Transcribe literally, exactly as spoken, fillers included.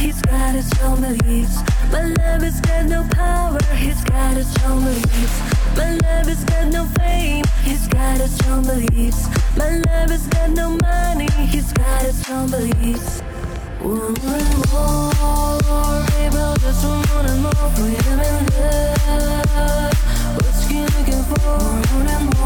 he's got his own beliefs. My love has got no power, he's got his own beliefs. My love has got no fame, he's got his own beliefs. My love has got no money, he's got his own beliefs. One and more, people just want one and more freedom and love. What you looking for? One and more.